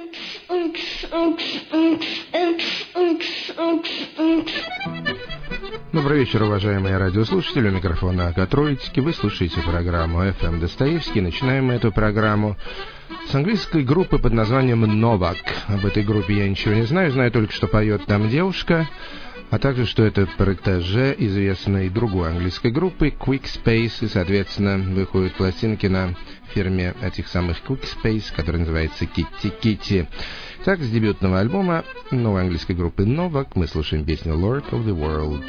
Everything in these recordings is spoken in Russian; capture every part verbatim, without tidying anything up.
Добрый вечер, уважаемые радиослушатели. У микрофона Ага Троицкий. Вы слушаете программу эф эм Достоевский. Начинаем мы эту программу с английской группы под названием Novak. Об этой группе я ничего не знаю. Знаю только, что поет там девушка, а также, что это протеже известной другой английской группы Quick Space. И, соответственно, выходят пластинки на фирме этих самых Quick Space, которая называется Kitty Kitty. Так, с дебютного альбома новой английской группы Novak мы слушаем песню Lord of the World.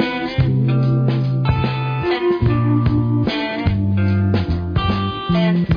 And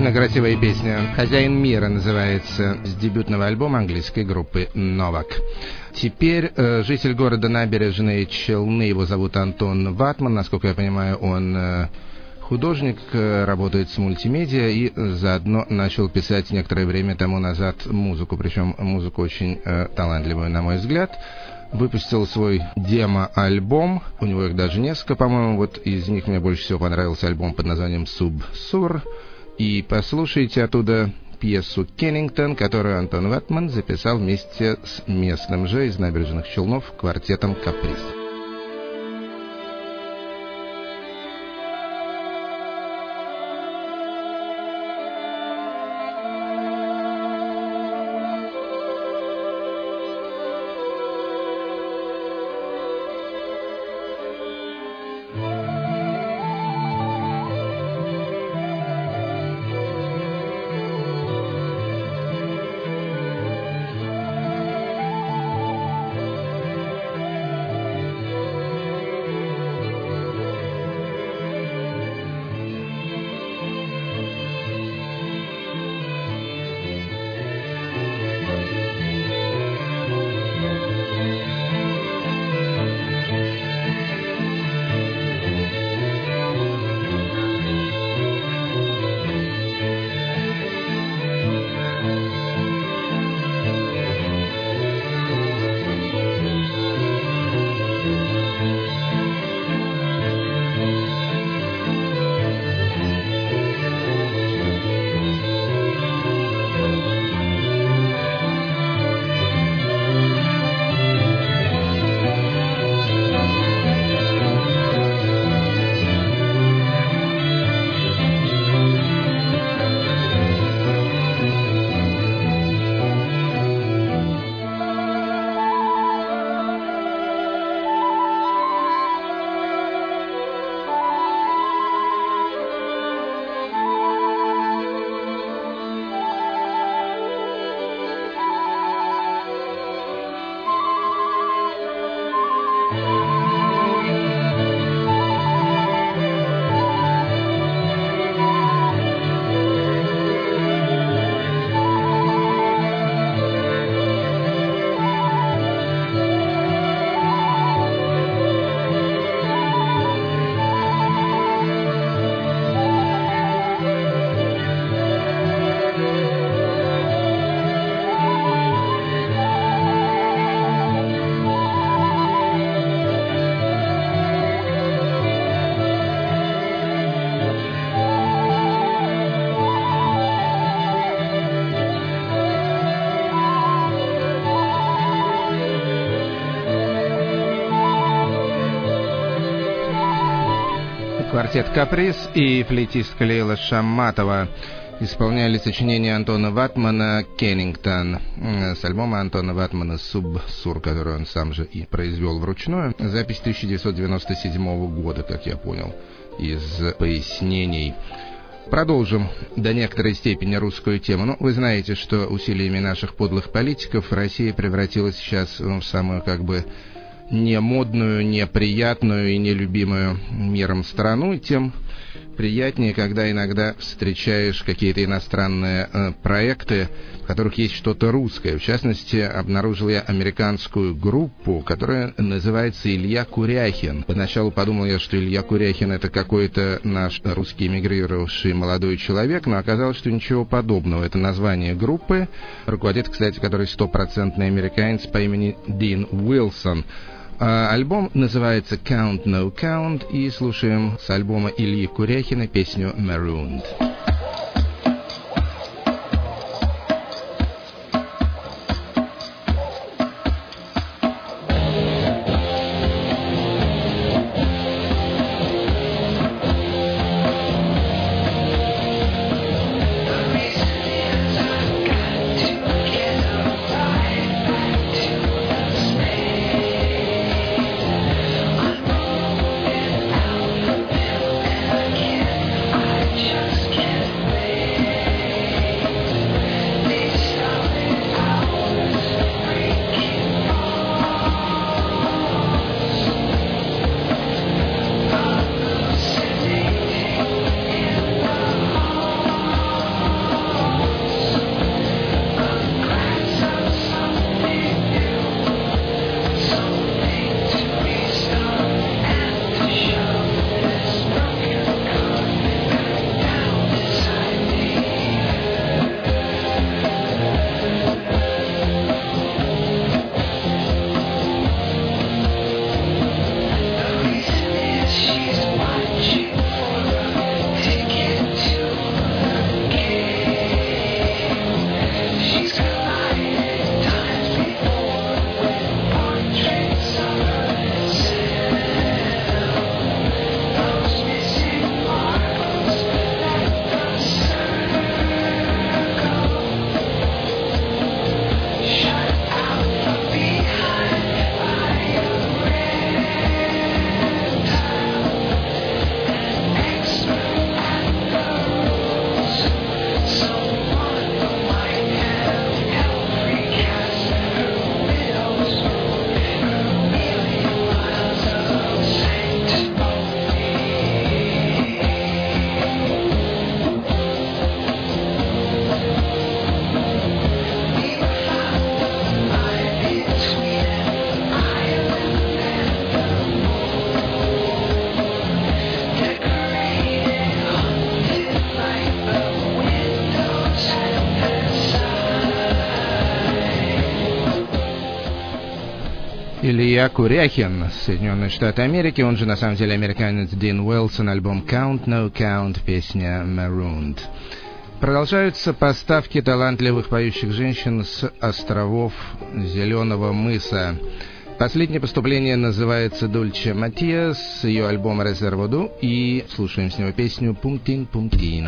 Действительно красивая песня. «Хозяин мира» называется, с дебютного альбома английской группы «Новак». Теперь э, житель города Набережные Челны, его зовут Антон Ватман. Насколько я понимаю, он э, художник, э, работает с мультимедиа и заодно начал писать некоторое время тому назад музыку, причем музыку очень э, талантливую, на мой взгляд. Выпустил свой демо-альбом, у него их даже несколько, по-моему, вот из них мне больше всего понравился альбом под названием «Субсур». И послушайте оттуда пьесу «Кеннингтон», которую Антон Ватман записал вместе с местным же из Набережных Челнов квартетом «Каприз». Квартет «Каприз» и флейтистка Лейла Шамматова исполняли сочинение Антона Ватмана «Кеннингтон» с альбома Антона Ватмана «Субсур», который он сам же и произвел вручную. Запись тысяча девятьсот девяносто седьмого года, как я понял, из пояснений. Продолжим до некоторой степени русскую тему. Ну, вы знаете, что усилиями наших подлых политиков Россия превратилась сейчас в самую, как бы, не модную, неприятную и нелюбимую миром страну, и тем приятнее, когда иногда встречаешь какие-то иностранные э, проекты, в которых есть что-то русское. В частности, обнаружил я американскую группу, которая называется «Илья Куряхин». Поначалу подумал я, что Илья Куряхин — это какой-то наш русский эмигрировавший молодой человек, но оказалось, что ничего подобного. Это название группы, руководит, кстати, который стопроцентный американец по имени Дин Уилсон. Альбом называется «Count No Count», и слушаем с альбома Ильи Куряхина песню «Marooned». Just can't Илья Куряхин, Соединенные Штаты Америки, он же на самом деле американец Дин Уэлсон, альбом Count No Count, песня Marooned. Продолжаются поставки талантливых поющих женщин с островов Зеленого мыса. Последнее поступление называется Дульче Матиас, ее альбом Резерводу, и слушаем с него песню «Пунктин Пунктин».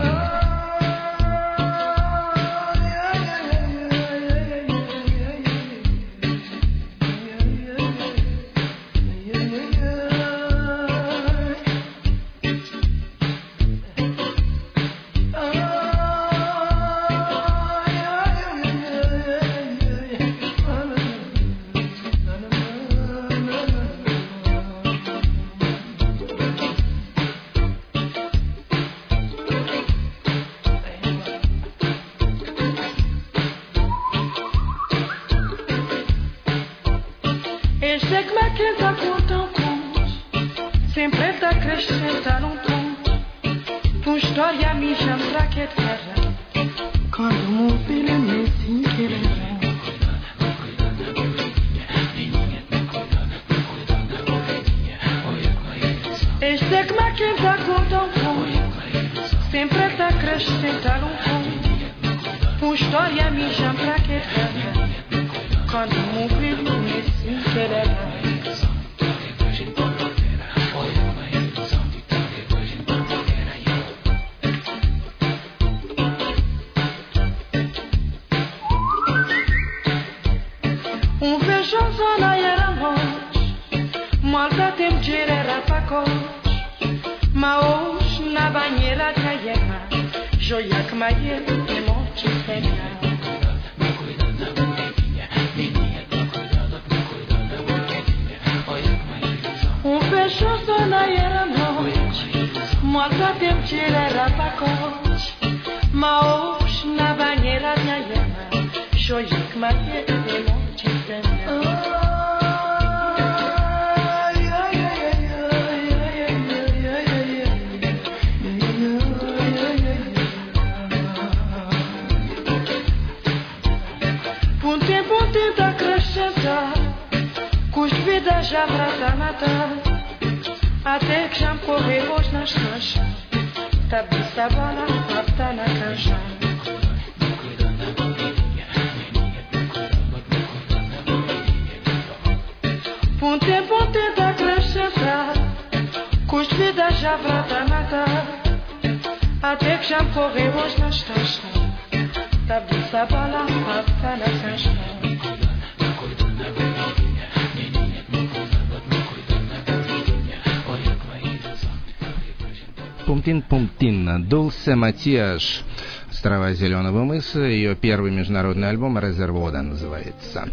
Пумтин-Пумтин, Дульче Матиас, острова Зеленого мыса, ее первый международный альбом «Резервода» называется.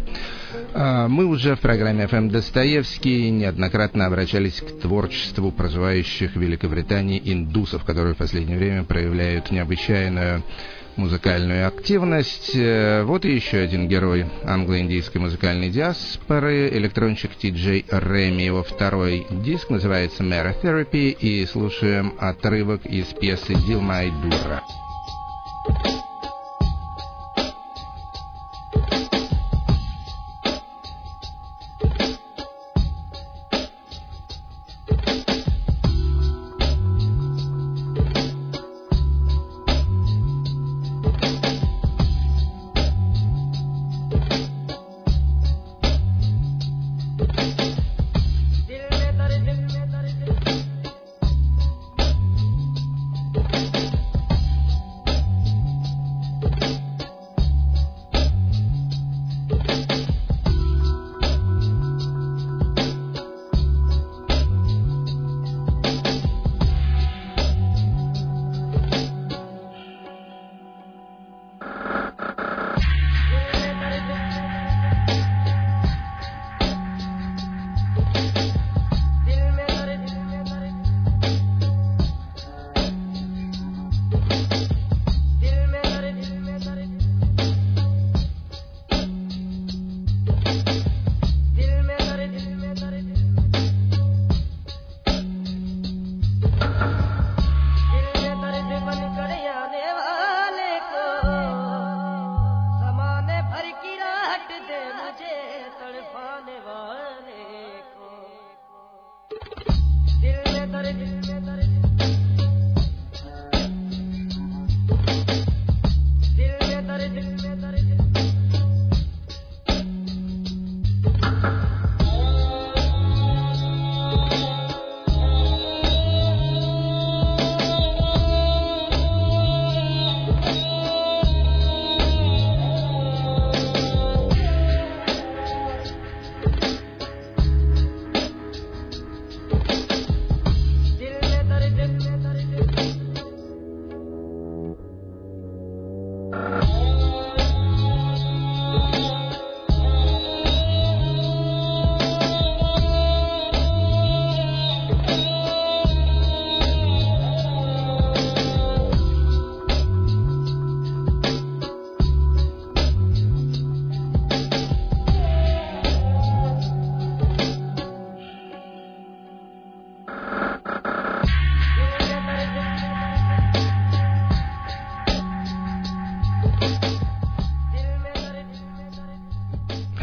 Мы уже в программе эф эм Достоевский неоднократно обращались к творчеству проживающих в Великобритании индусов, которые в последнее время проявляют необычайную музыкальную активность. Вот и еще один герой англо-индийской музыкальной диаспоры, электронщик ти-джей Реми. Его второй диск называется Mera Therapy, и слушаем отрывок из пьесы «Дил Май Дура».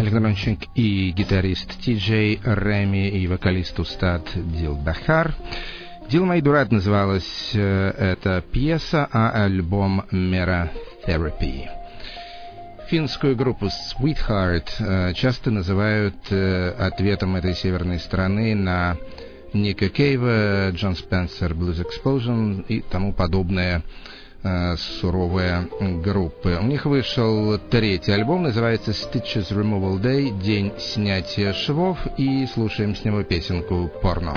электронщик и гитарист Ти Джей Реми и вокалист Устад Дилбахар. «Дил Май Дурат» называлась э, эта пьеса, а альбом «Mera Therapy». Финскую группу Sweetheart э, часто называют э, ответом этой северной страны на Ника Кейва, Джон Спенсер, Blues Explosion и тому подобное э, суровые группы. У них вышел третий альбом, называется Stitches Removal Day, день снятия швов, и слушаем с него песенку «Порно».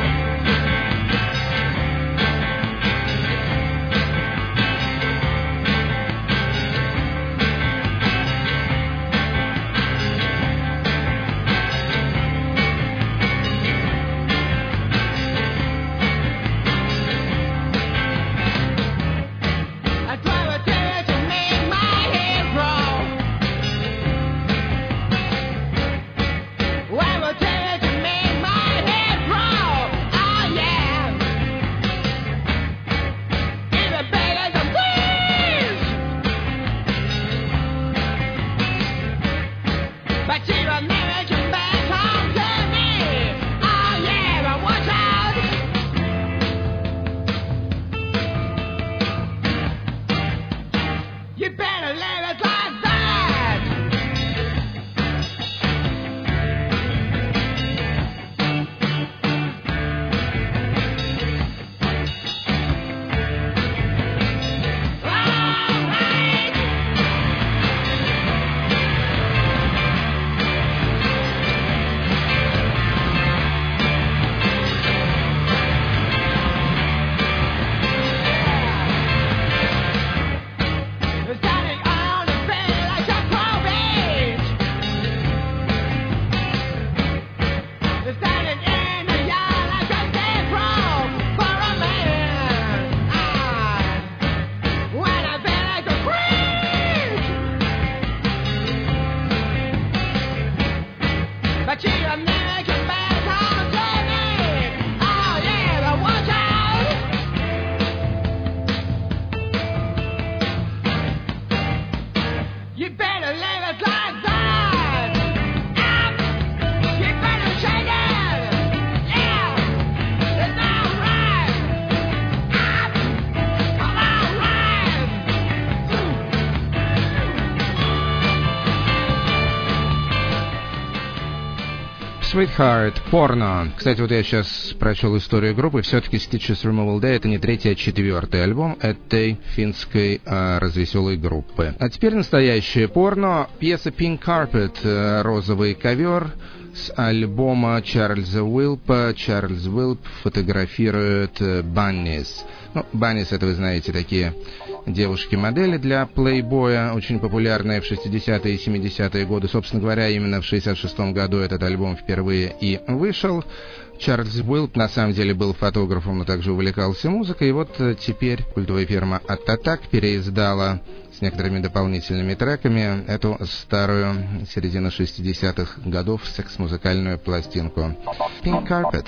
Sweetheart, порно. Кстати, вот я сейчас прочел историю группы. Все-таки Stitches Removal Day — это не третий, а четвертый альбом этой финской а, развеселой группы. А теперь настоящее порно. Пьеса Pink Carpet, розовый ковер, с альбома Чарльза Уилпа. Чарльз Уилп фотографирует баннис. Ну, баннис — это, вы знаете, такие девушки-модели для плейбоя, очень популярные в шестидесятые и семидесятые годы. Собственно говоря, именно в шестьдесят шестом году этот альбом впервые и вышел. Чарльз Уилп на самом деле был фотографом, но также увлекался музыкой. И вот теперь культовая фирма Art-Attack переиздала с некоторыми дополнительными треками эту старую середину шестидесятых годов секс-музыкальную пластинку Pink Carpet.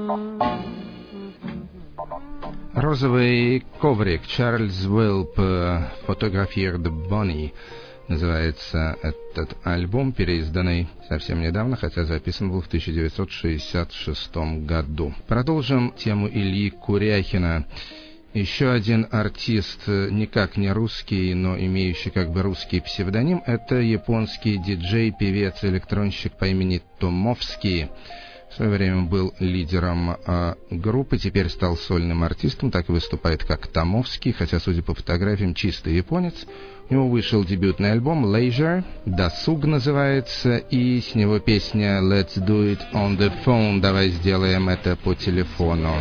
Розовый коврик. Чарльз Уэлп, Photographed Bonnie. Называется этот альбом, переизданный совсем недавно, хотя записан был в тысяча девятьсот шестьдесят шестом году. Продолжим тему Ильи Куряхина. Еще один артист, никак не русский, но имеющий как бы русский псевдоним, это японский диджей, певец, электронщик по имени Томовский. В свое время был лидером э, группы, теперь стал сольным артистом, так и выступает как Томовский, хотя, судя по фотографиям, чистый японец. У него вышел дебютный альбом «Leisure», «Досуг» называется, и с него песня «Let's do it on the phone», «Давай сделаем это по телефону».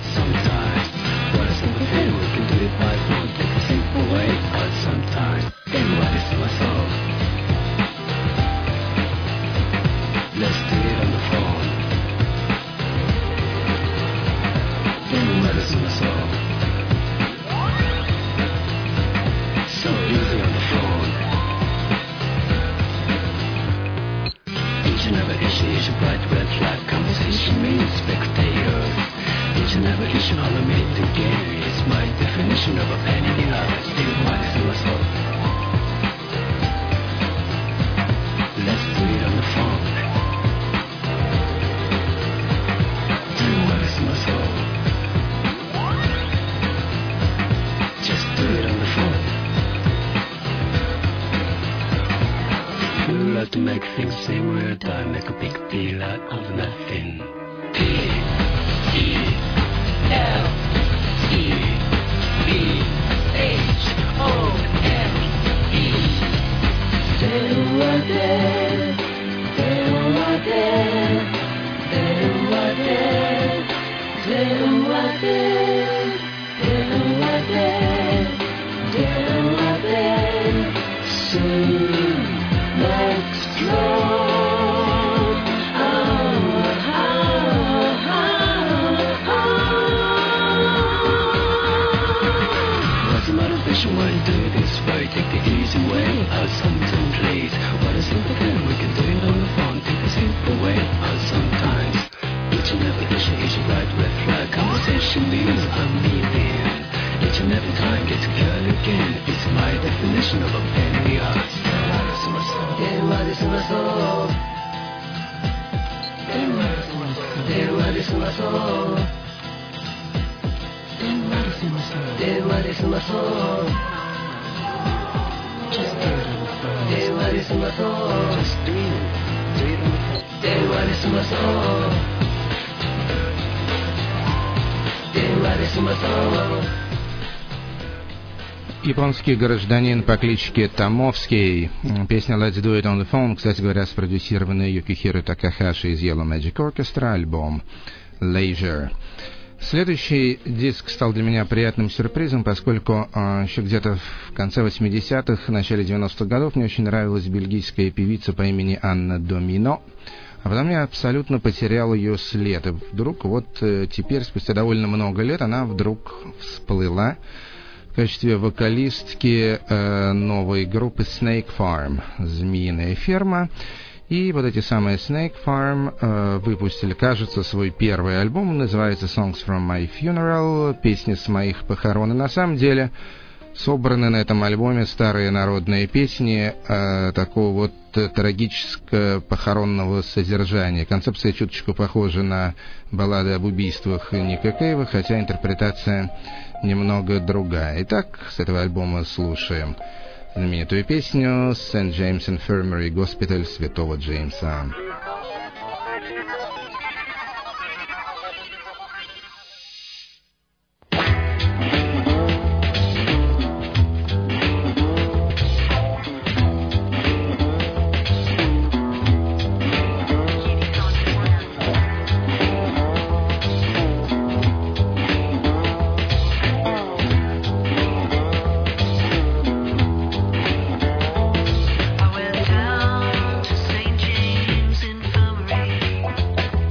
To make things seem weird, I make a big deal out of nothing. P E L E B H O N E. Deruade, deruade, deruade, deruade, deruade, deruade. Soon. Explode. Oh, oh, oh, oh. What's the motivation? Why do it this way? Take the easy way. Or something, please. What a simple thing. We can do it on the phone. Take the simple way. Or sometimes each and every issue is a right red flag. Conversation means I'm leaving. Each and every time gets clear again. It's my definition of a pain in the ass. 電話で済まそう電話で済まそう電話で済まそう電話で済まそう電話で済まそう Just do it on the phone 電話で済まそう Just do it do it on the phone 電話で済まそう電話で済まそう Японский гражданин по кличке Томовский. Песня «Let's do it on the phone», кстати говоря, спродюсированная Юкихиро Такахаши из Yellow Magic Orchestra, альбом «Leisure». Следующий диск стал для меня приятным сюрпризом, поскольку э, еще где-то в конце восьмидесятых, начале девяностых годов мне очень нравилась бельгийская певица по имени Анна Домино. А потом я абсолютно потерял ее след. И вдруг, вот э, теперь, спустя довольно много лет, она вдруг всплыла в качестве вокалистки э, новой группы Snake Farm, «Змеиная ферма». И вот эти самые Snake Farm э, выпустили, кажется, свой первый альбом, называется Songs from My Funeral, песни с моих похорон. И на самом деле собраны на этом альбоме старые народные песни э, такого вот трагическо-похоронного содержания. Концепция чуточку похожа на баллады об убийствах Ника Кейва, хотя интерпретация немного другая. Итак, с этого альбома слушаем знаменитую песню «Сент Джеймс Infirmary», госпиталь Святого Джеймса. I went down to Saint James Infirmary.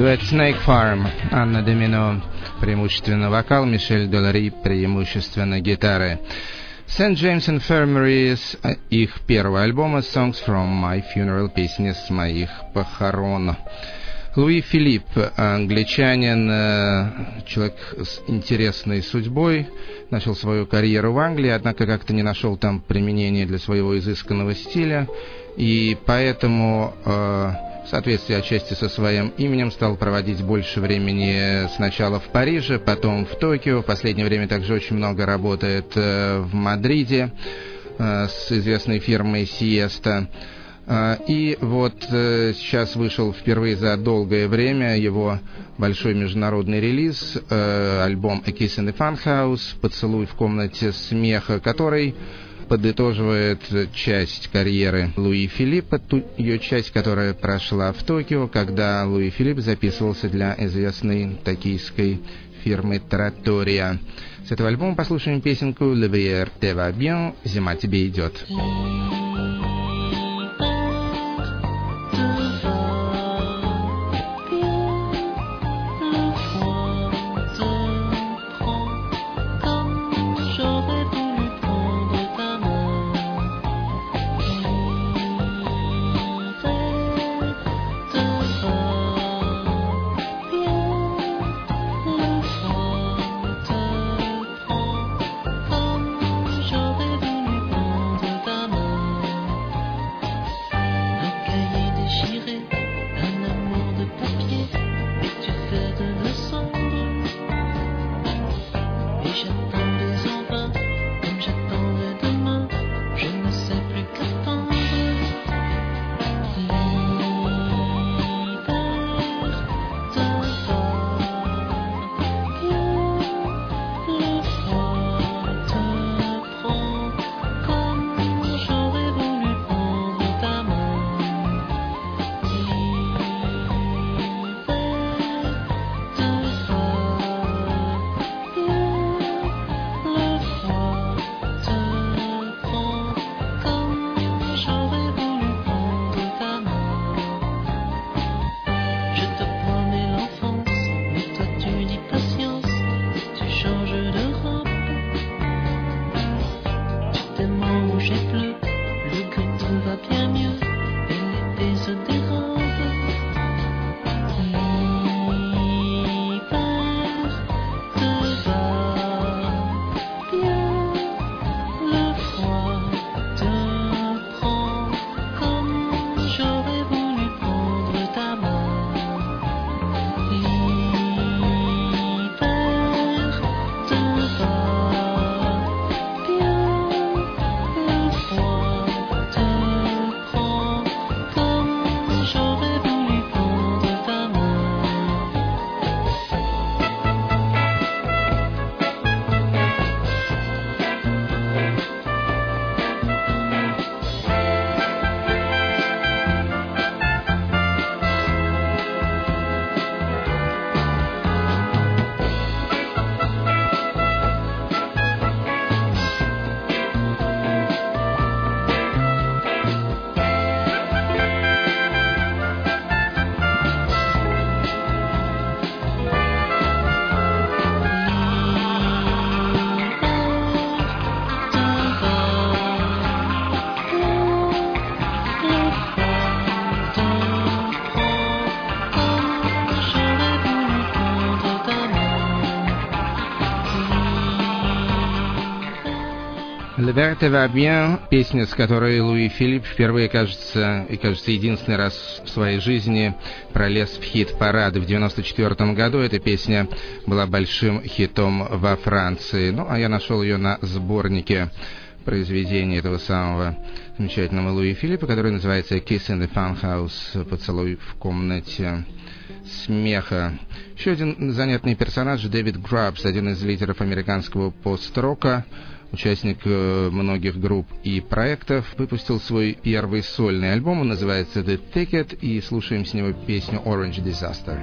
Дуэт Snake Farm, Анна Домино преимущественно вокал, Мишель Долари преимущественно гитары. Saint James Infirmary с их первого альбома Songs from My Funeral, песни с моих похорон. Луи Филипп, англичанин, человек с интересной судьбой, начал свою карьеру в Англии, однако как-то не нашел там применения для своего изысканного стиля, и поэтому, в соответствии отчасти со своим именем, стал проводить больше времени сначала в Париже, потом в Токио. В последнее время также очень много работает в Мадриде с известной фирмой Siesta. И вот сейчас вышел впервые за долгое время его большой международный релиз, альбом A Kiss in the Funhouse, «Поцелуй в комнате смеха», который подытоживает часть карьеры Луи Филиппа, ту ее часть, которая прошла в Токио, когда Луи Филипп записывался для известной токийской фирмы Trattoria. С этого альбома послушаем песенку «L'hiver te va bien», «Зима тебе идет». «L'hiver te va bien», песня, с которой Луи Филипп впервые, кажется, и, кажется, единственный раз в своей жизни пролез в хит-парад. В девяносто четвёртом году эта песня была большим хитом во Франции. Ну, а я нашел ее на сборнике произведений этого самого замечательного Луи Филиппа, который называется «Kiss in the Funhouse», «Поцелуй в комнате смеха». Еще один занятный персонаж — Дэвид Грубс, один из лидеров американского пост-рока, участник э, многих групп и проектов, выпустил свой первый сольный альбом, он называется «The Ticket», и слушаем с него песню «Orange Disaster».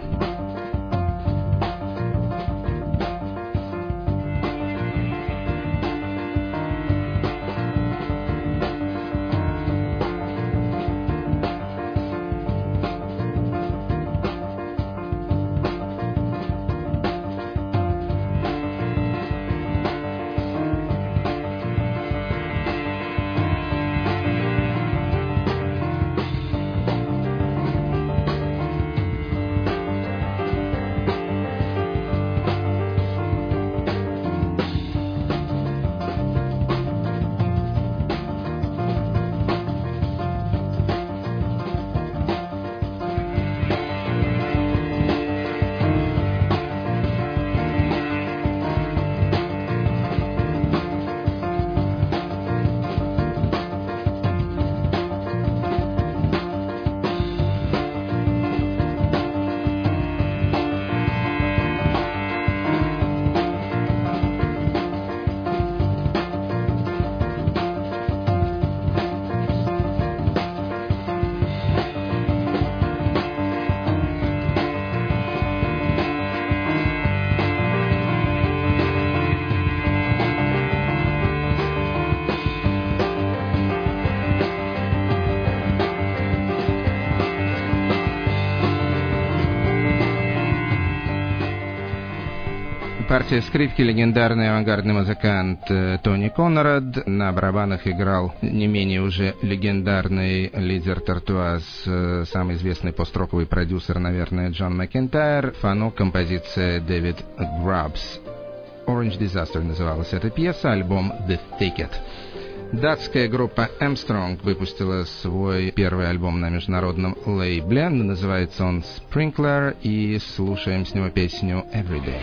партия скрипки легендарный авангардный музыкант Тони Конрад. На барабанах играл не менее уже легендарный лидер Тартуаз, самый известный пост-роковый продюсер, наверное, Джон Макентайр. Фанок, композиция Дэвид Грубс. Orange Disaster называлась эта пьеса, альбом The Ticket. Датская группа Armstrong выпустила свой первый альбом на международном лейбле. Называется он Sprinkler, и слушаем с него песню Everyday.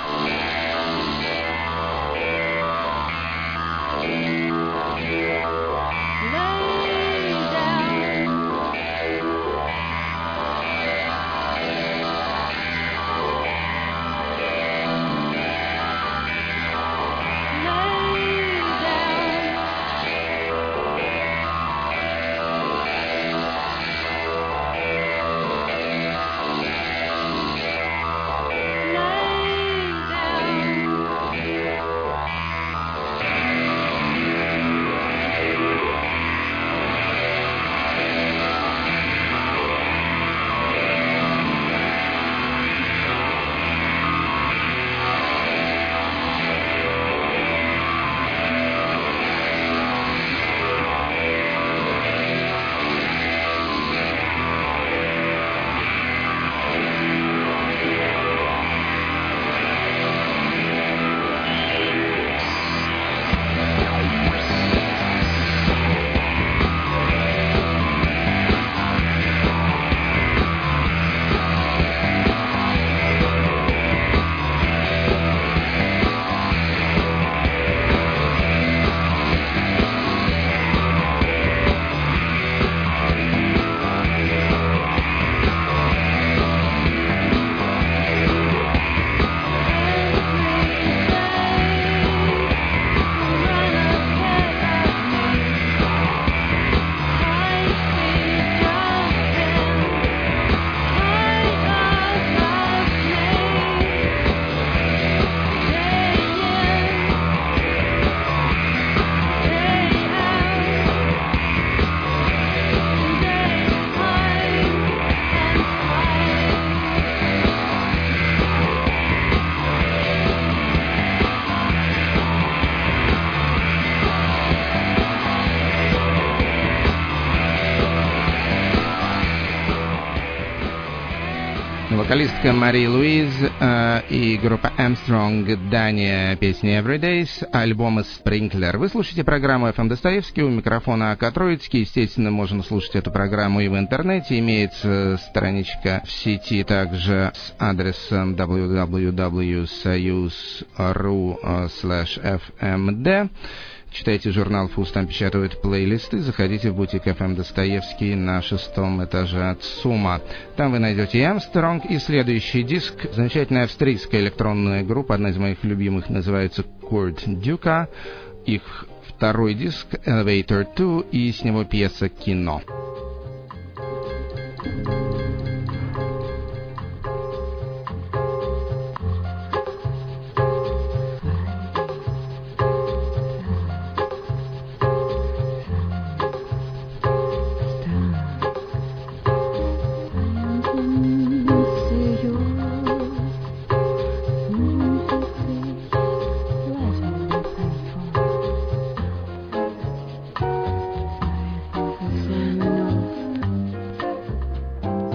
Вокалистка Мари Луиз э, и группа Armstrong, Дания, песня Everydays, альбома Sprinkler. Вы слушаете программу эф эм Достоевский, у микрофона АК Троицкий. Естественно, можно слушать эту программу и в интернете. Имеется страничка в сети также с адресом дабл ю дабл ю дабл ю точка союз точка ру слэш эф эм дэ. Читайте журнал «Фуз», там печатают плейлисты. Заходите в бутик эф эм Достоевский на шестом этаже от СУМа. Там вы найдете и Armstrong, и следующий диск. Замечательная австрийская электронная группа, одна из моих любимых, называется Kurt Duka. Их второй диск Elevator два, и с него пьеса «Кино». Thank you.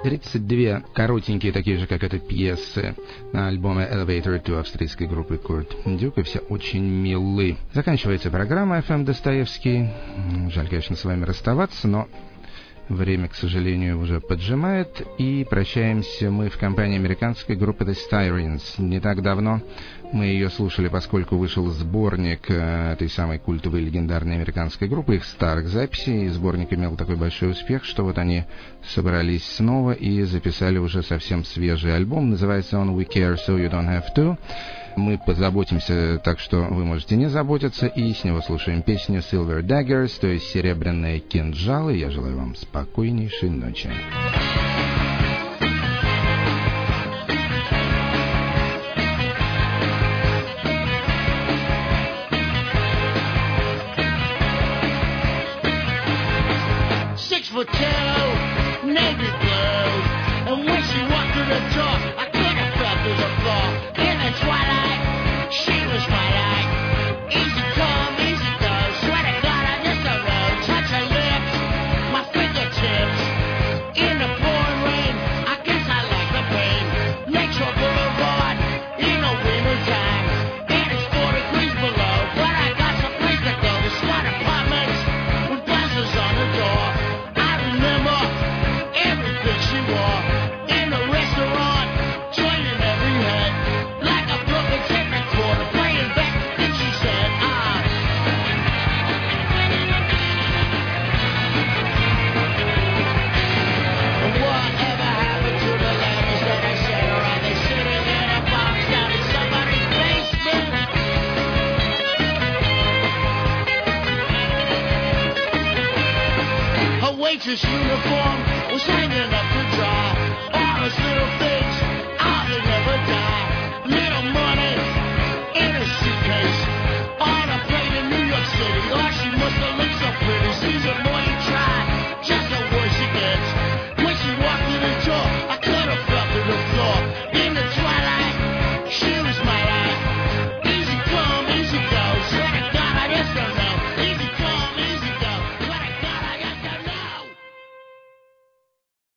тридцать две коротенькие, такие же, как эта, пьесы на альбоме Elevator two австрийской группы Kurt Duke, и все очень милы. Заканчивается программа эф эм Достоевский. Жаль, конечно, с вами расставаться, но время, к сожалению, уже поджимает, и прощаемся мы в компании американской группы The Styrens. Не так давно мы ее слушали, поскольку вышел сборник этой самой культовой легендарной американской группы, их старых записей, и сборник имел такой большой успех, что вот они собрались снова и записали уже совсем свежий альбом. Называется он We Care So You Don't Have To. Мы позаботимся, так что вы можете не заботиться, и с него слушаем песню Silver Daggers, то есть серебряные кинжалы. Я желаю вам спокойнейшей ночи. Six foot two, navy blue, and when she walked through the door, I could have felt through the floor. In the twilight, she was my light. Easy come, easy go. Swear to God, I miss the road. Touch her lips, my fingertips. In the pouring rain, I guess I like the pain. Lakeshore Boulevard, in the winter time. And it's four degrees below, but I got some place to go. The smart apartments with glasses on the door. I remember everything she wore. In the restaurant, joining every head. Like a broken tape recorder, playing back things she said. Ah. And whatever happened to the letters that I sent her? Are they sitting in a box down in somebody's basement? Her waitress uniform was hanging up to dry. All her